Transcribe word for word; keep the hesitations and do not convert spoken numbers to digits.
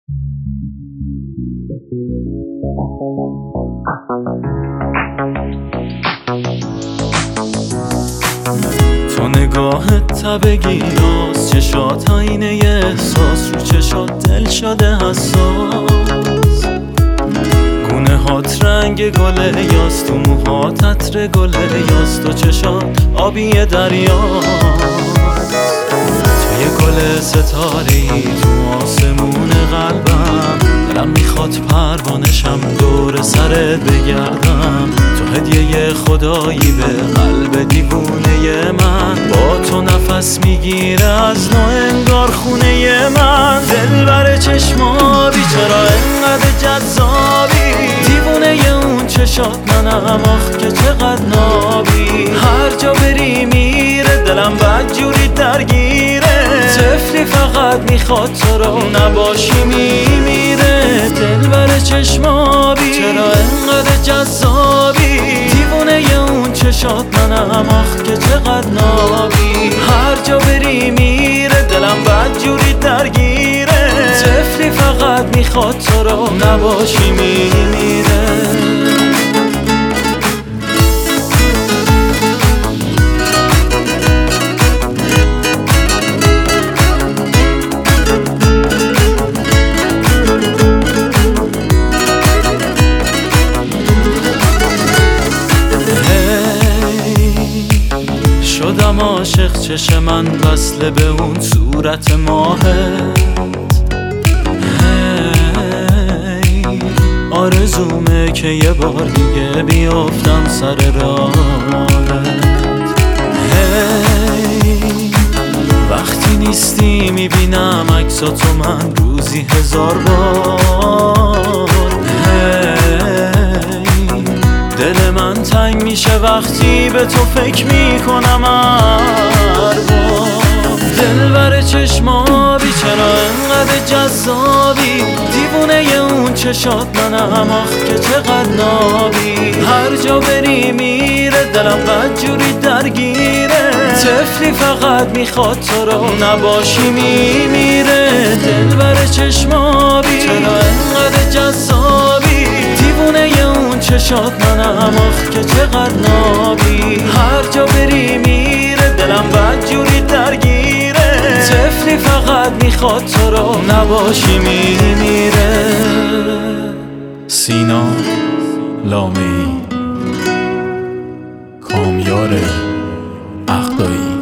تو نگاهت تبگیراست، چشات آینه احساس، رو چشات دل شده حساس، گونه هات رنگ گله یاست، تو موهات عطر گله یاست، تو چشات آبی دریاست، تو یه گل ستاره‌ای تو آسمون قلبم، دلم میخواد پروانشم دور سرت بگردم، تو هدیه خدایی به قلب دیوونه من، با تو نفس میگیره از نو انگار خونه من، دل بر چشمابی چرا انقدر جذابی، دیوونه اون چشات منم آخ که چقدر نابی، هر جا بری میره دلم بدجوری درگیره، طفلی فقط میخواد تو رو نباشی میمیره، دل بر چشمابی چرا انقدر جذابی، دیوونه اون چشات منم آخ که چقدر نابی، هر جا بری میره دلم بدجوری درگیره، طفلی فقط میخواد تو رو نباشی میمیره. شدم عاشق چش من وصله به اون صورت ماهت، هی آرزومه که یه بار دیگه بیافتم سر راهت، هی وقتی نیستی میبینم عکساتو من روزی هزار بار، دل من تنگ میشه وقتی به تو فکر میکنم هر بار، دل بر چشمابی چرا انقدر جذابی، دیوونه اون چشات منم آخ که چقدر نابی، هر جا بری میره دلم بدجوری درگیره، طفلی فقط میخواد تو رو نباشی میمیره، دل بر چشمابی چرا انقدر جذابی، دیوونه اون چشات منم آخ که چقدر نابی، هر جا بری میره دلم بدجوری درگیره، طفلی فقط میخواد تو رو نباشی میمیره. سینا لامه‌ای، کامیار اقدایی.